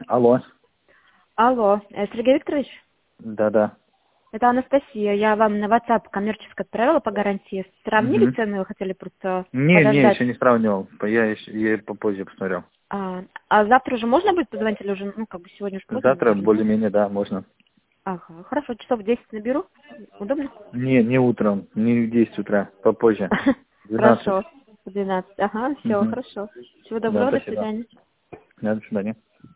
Алло. Алло, Сергей Викторович? Да-да. Это Анастасия. Я вам на WhatsApp коммерческое отправила по гарантии. Сравнили Угу. цены? Вы хотели просто Не, подождать? еще не сравнивал. Я попозже посмотрел. А завтра уже можно будет позвонить или уже, сегодня уже поздно, Завтра наверное, да? более-менее, да, можно. Ага, хорошо, часов в 10 наберу. Удобно? Не утром, не в 10 утра, попозже. 12. Хорошо, в 12. Ага, все, Угу. хорошо. Всего Да, доброго, до спасибо. свидания. Да, до свидания.